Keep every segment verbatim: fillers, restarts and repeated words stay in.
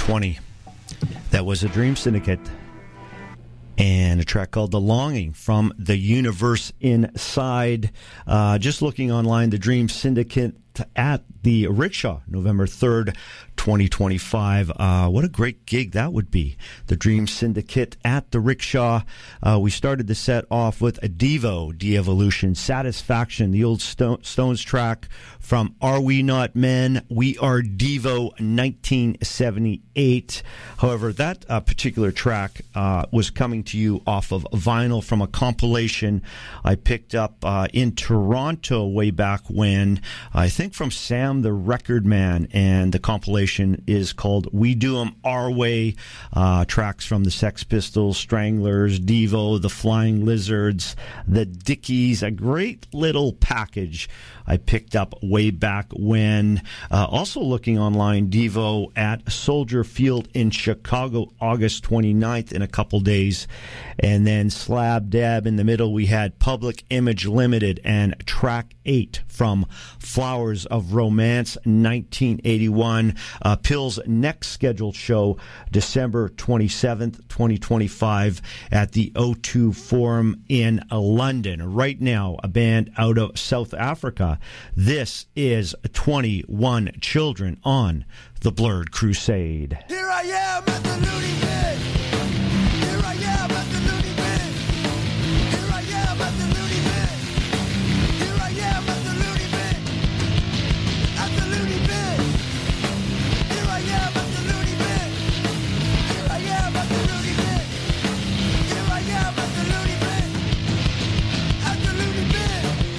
twenty. That was a Dream Syndicate. And a track called The Longing from The Universe Inside. Uh, just looking online, the Dream Syndicate at the Rickshaw, November third, twenty twenty-five. Uh, what a great gig that would be. The Dream Syndicate at the Rickshaw. Uh, we started the set off with a Devo, De-Evolution, Satisfaction, the old Sto- Stones track from Are We Not Men? We Are Devo, nineteen seventy-eight. However, that uh, particular track uh, was coming to you off of vinyl from a compilation I picked up uh, in Toronto way back when, I think from Sam the Record Man, and the compilation is called We Do 'Em Our Way. Uh, tracks from the Sex Pistols, Stranglers, Devo, the Flying Lizards, the Dickies, a great little package I picked up way back when. Uh, also looking online, Devo at Soldier Field in Chicago, August twenty-ninth, in a couple days. And then slab dab in the middle, we had Public Image Limited and track eight from Flowers of Romance, nineteen eighty-one. Uh, Pill's next scheduled show, December twenty-seventh, twenty twenty-five, at the O two Forum in London. Right now, a band out of South Africa. This is twenty-one Children on the Blurred Crusade. Here I am at the Looney Bin. Here I am at the Looney Bin. Here I am at the Looney Bin. Here I am at the Looney Bin. At the Looney Bin. Here I am at the Looney Bin. Here I am at the Looney Bin. Here I am at the Looney Bin. At the Looney Bin.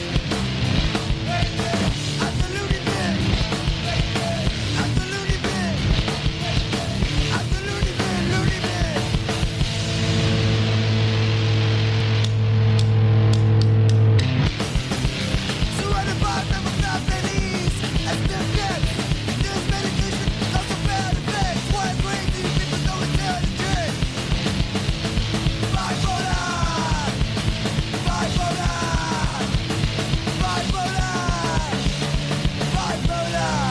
At the Looney Bin. At the Looney Bin. At the Looney Bin, Looney Bin. Surrounded by memories not pennies and still debts. This medication has a bad effect. Why crazy people don't return to drink? Bipolar! Bipolar! Bipolar! Bipolar!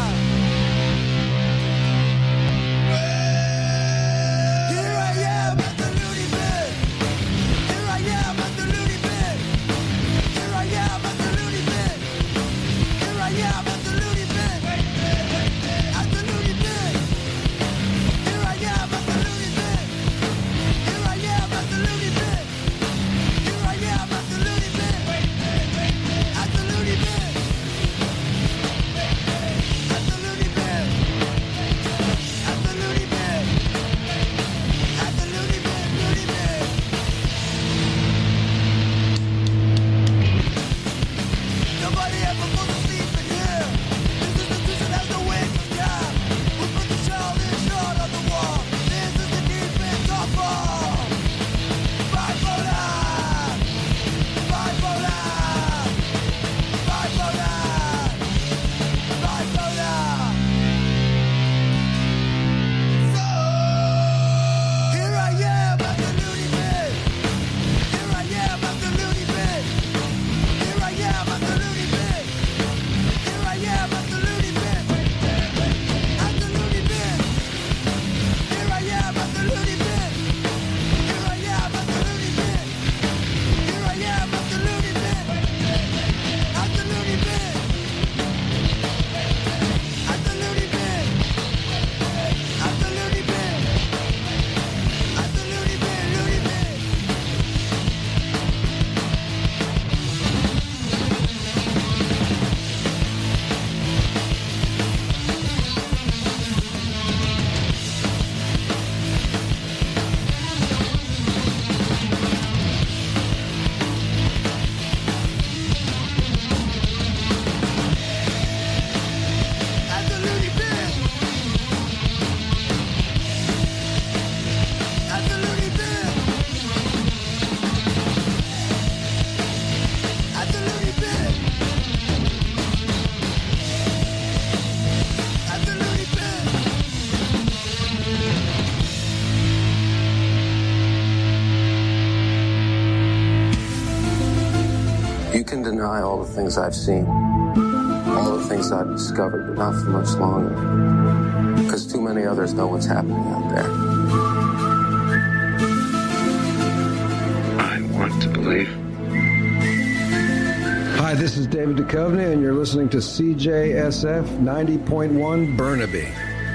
Here I am at the Looney Bin. Here I am at the Looney Bin. Here I am at the Looney Bin. Here I am at the Looney Bin. At the Looney Bin. Here I am at the Looney Bin. Here I am at the Looney Bin. Here I am at the Looney Bin. At the Looney Bin. At the Looney Bin. At the Looney Bin. At the Looney Bin, Looney Bin. Nobody ever falls asleep in here. This institution has no wings of time. We put the childish shot on the wall. This is the deep end softball. Bipolar. Bipolar. Bipolar. Bipolar. So here I am at the Looney Bin. Here I am at the Looney Bin. Here I am at the Looney Bin. Here I am at the Looney Bin. At the Looney Bin. Here I am at the Looney Bin. Here I am at the Looney Bin. Here I am at the Looney Bin. At the Looney Bin. At the Looney Bin. At the Looney Bin. At the Looney Bin, Looney Bin. At the Looney Bin. At the Looney Bin. At the Looney Bin. At the Looney Bin. You can deny all the things I've seen, all the things I've discovered, but not for much longer. because too many others know what's happening out there. I want to believe. Hi, this is David Duchovny, and you're listening to C J S F ninety point one Burnaby.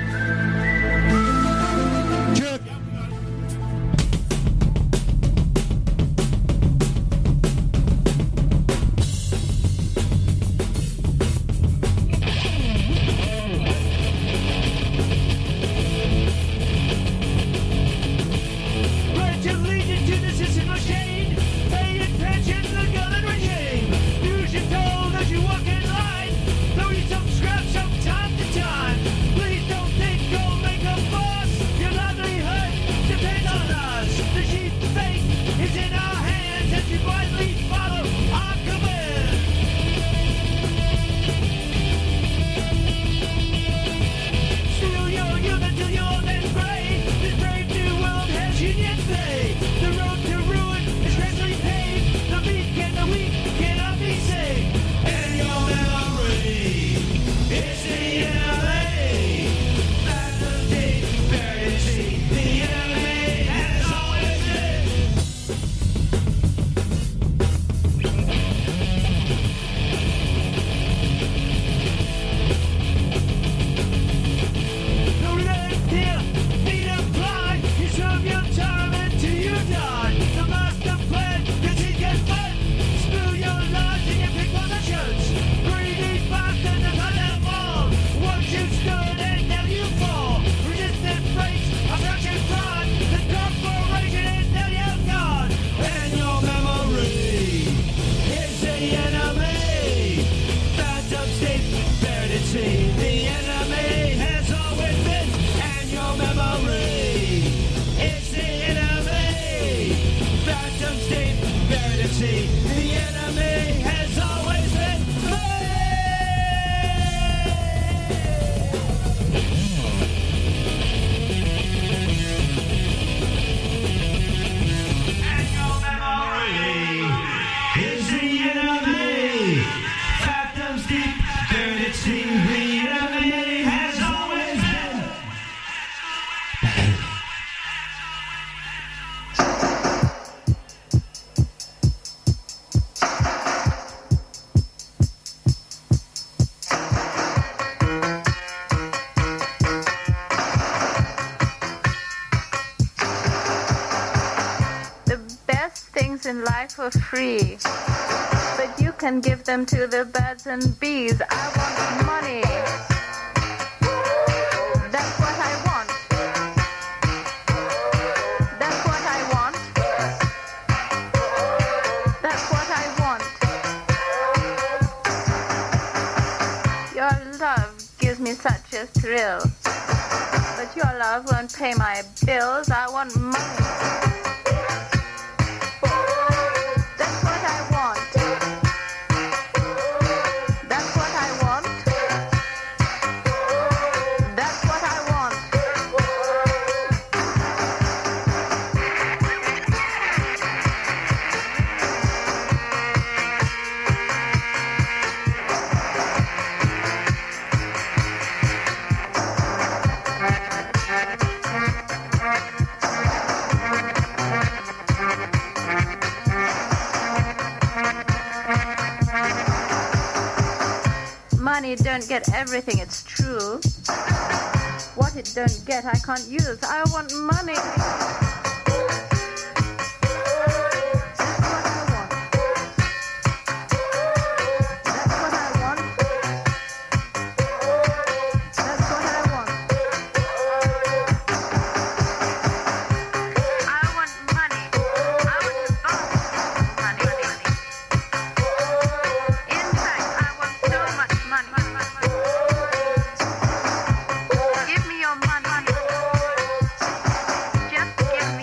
In life for free, but you can give them to the birds and bees. I want money. That's what I want. That's what I want. That's what I want. Your love gives me such a thrill, but your love won't pay my bills. I want money. Money don't get everything, it's true. What it don't get, I can't use. I want money. Give me your money. Just give me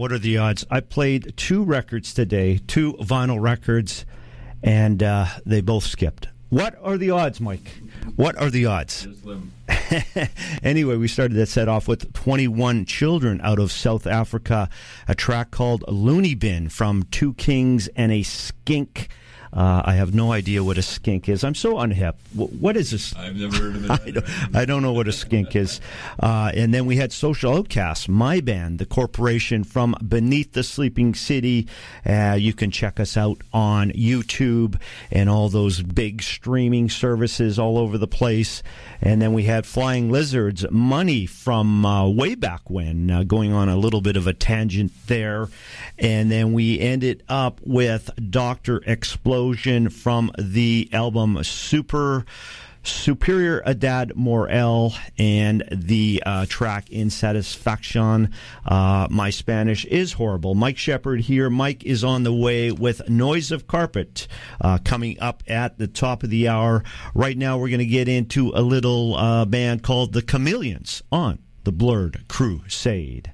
what are the odds? I played two records today, two vinyl records, and uh, they both skipped. What are the odds, Mike? What are the odds? Anyway, we started that set off with twenty-one Children out of South Africa, a track called Loony Bin from Two Kings and a Skink. Uh, I have no idea what a skink is. I'm so unhip. What is this? I've never heard of it. I, don't, I don't know what a skink is. Uh, and then we had Social Outcasts, my band, the corporation from Beneath the Sleeping City. Uh, you can check us out on YouTube and all those big streaming services all over the place. And then we had Flying Lizards, Money from uh, way back when, uh, going on a little bit of a tangent there. And then we ended up with Doctor Explosion from the album Super Superior Edad Morel and the uh, track Insatisfaction. Uh, my Spanish is horrible. Mike Shepard here. Mike is on the way with Noise of Carpet uh, coming up at the top of the hour. Right now we're going to get into a little uh, band called The Chameleons on the Blurred Crusade.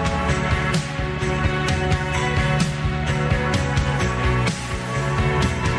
Thank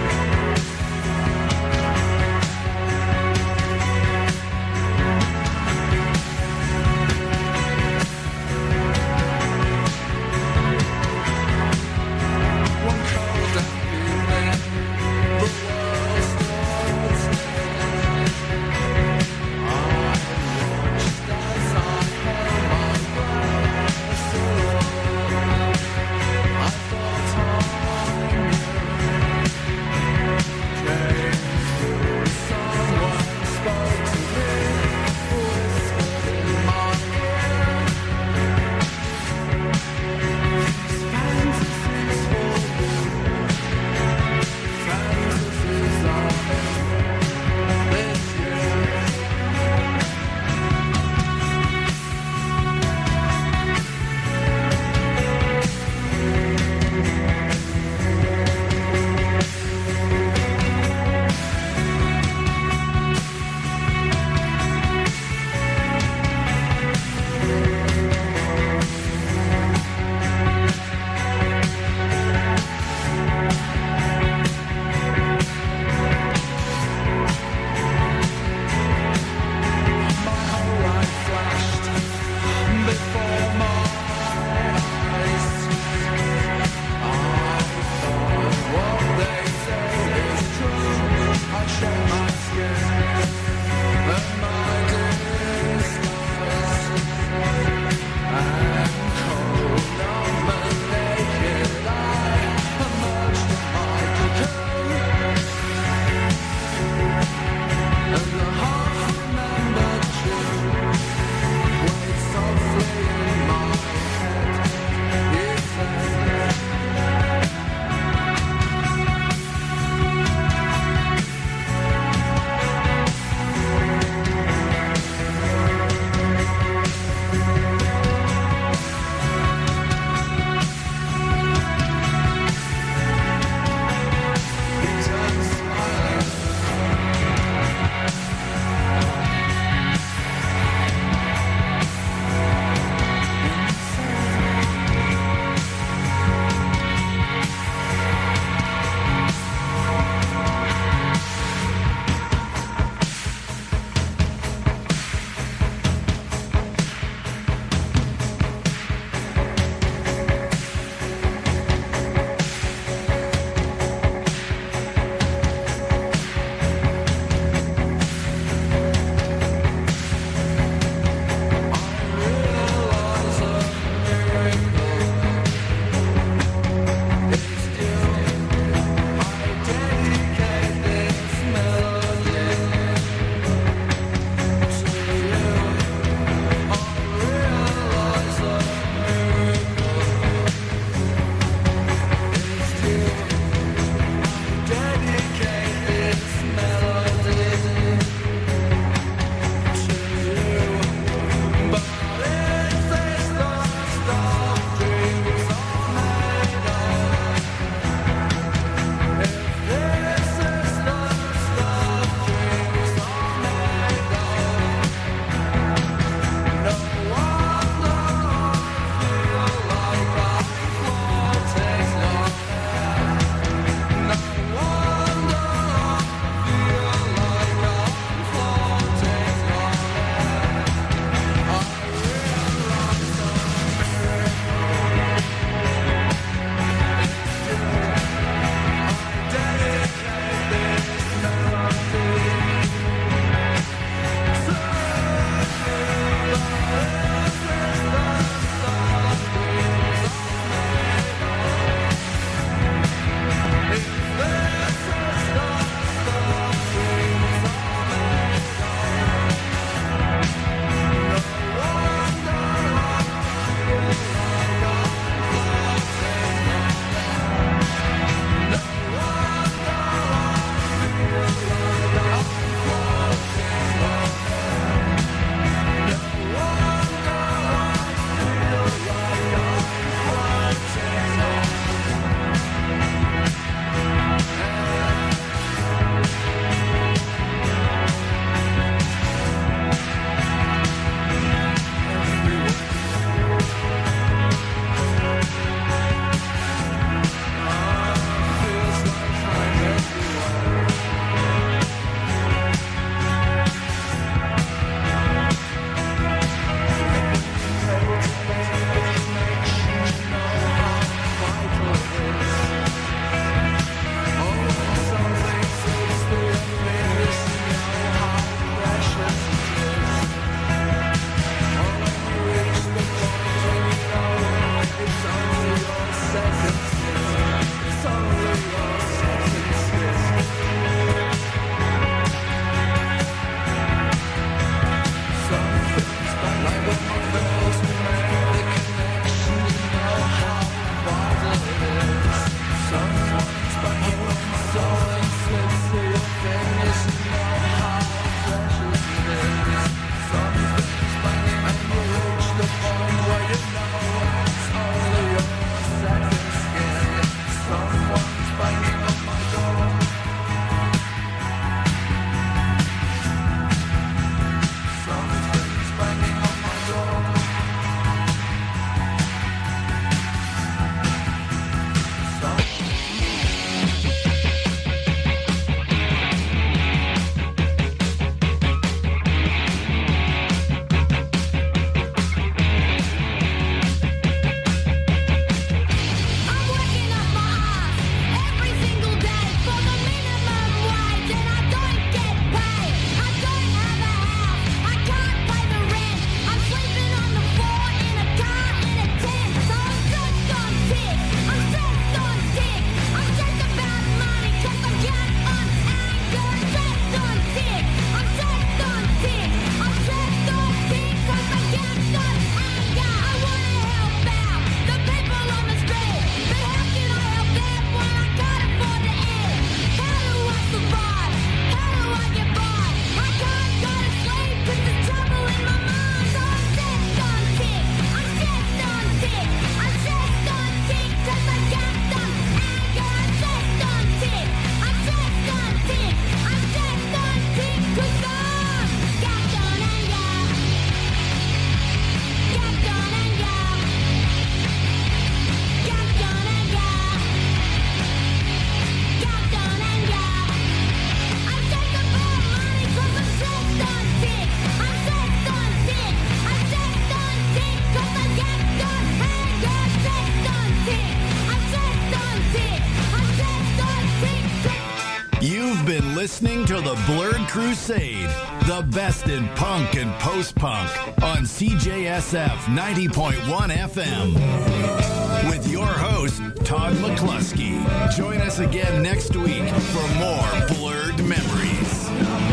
listening to the Blurred Crusade, the best in punk and post-punk on C J S F ninety point one F M. With your host, Todd McCluskey. Join us again next week for more Blurred Memories.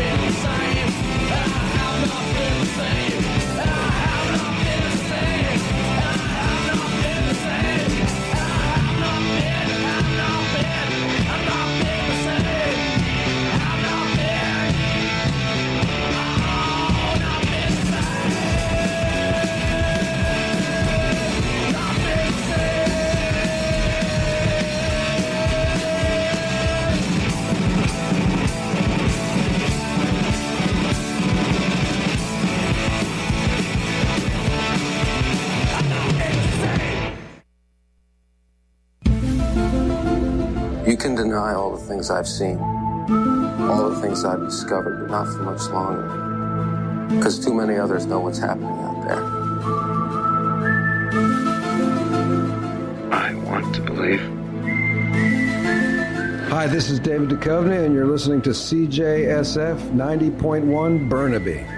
You can deny all the things I've seen, all the things I've discovered, but not for much longer. Because too many others know what's happening out there. I want to believe. Hi, this is David Duchovny, and you're listening to C J S F ninety point one Burnaby.